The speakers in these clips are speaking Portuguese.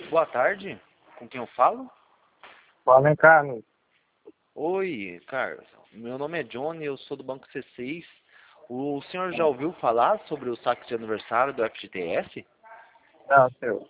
Boa tarde, com quem eu falo? Fala, hein, Carlos? Oi, Carlos. Meu nome é Johnny, eu sou do Banco C6. O senhor já ouviu falar sobre o saque de aniversário do FGTS? Não, seu.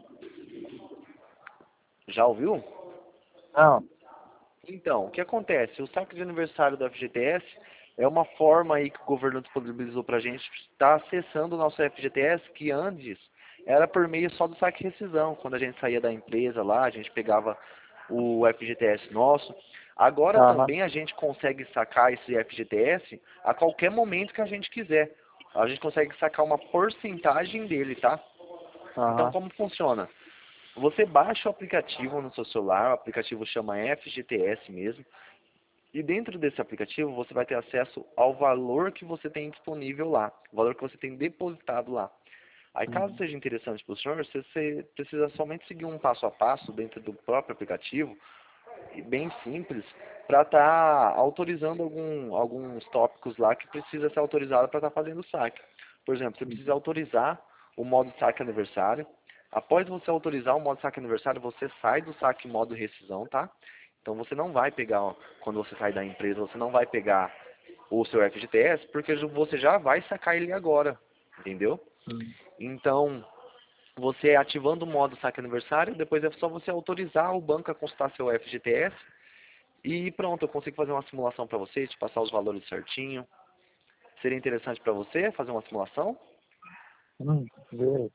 Já ouviu? Não. Então, o que acontece? O saque de aniversário do FGTS é uma forma aí que o governo disponibilizou para a gente estar acessando o nosso FGTS, que antes era por meio só do saque e rescisão. Quando a gente saía da empresa lá, a gente pegava o FGTS nosso. Agora Aham. também a gente consegue sacar esse FGTS a qualquer momento que a gente quiser. A gente consegue sacar uma porcentagem dele, tá? Então, Aham. como funciona? Você baixa o aplicativo no seu celular, o aplicativo chama FGTS mesmo, e dentro desse aplicativo você vai ter acesso ao valor que você tem disponível lá, o valor que você tem depositado lá. Aí caso Uhum. seja interessante para o senhor, você precisa somente seguir um passo a passo dentro do próprio aplicativo, e bem simples, para estar autorizando alguns tópicos lá que precisa ser autorizado para estar fazendo o saque. Por exemplo, você precisa autorizar o modo saque aniversário. Após você autorizar o modo saque aniversário, você sai do saque modo rescisão, tá? Então você não vai pegar, ó, quando você sai da empresa, você não vai pegar o seu FGTS, porque você já vai sacar ele agora, entendeu? Uhum. Então, você ativando o modo saque aniversário, depois é só você autorizar o banco a consultar seu FGTS e pronto, eu consigo fazer uma simulação para você, te passar os valores certinho. Seria interessante para você fazer uma simulação? Beleza.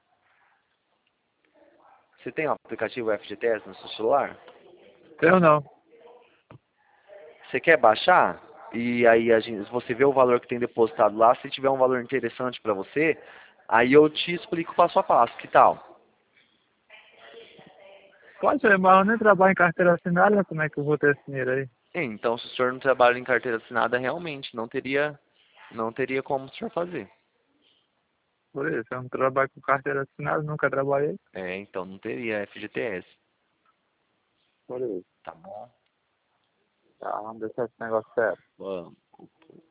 Você tem o aplicativo FGTS no seu celular? Eu não. Você quer baixar? E aí você vê o valor que tem depositado lá. Se tiver um valor interessante para você, aí eu te explico passo a passo. Que tal? Pode ser, mas eu nem trabalho em carteira assinada, como é que eu vou ter esse dinheiro aí? Então, se o senhor não trabalha em carteira assinada, realmente não teria como o senhor fazer. Por isso, eu não trabalho com carteira assinada, nunca trabalhei. É, então não teria FGTS. Por isso. Tá bom? Tá, vamos deixar esse negócio sério. Vamos.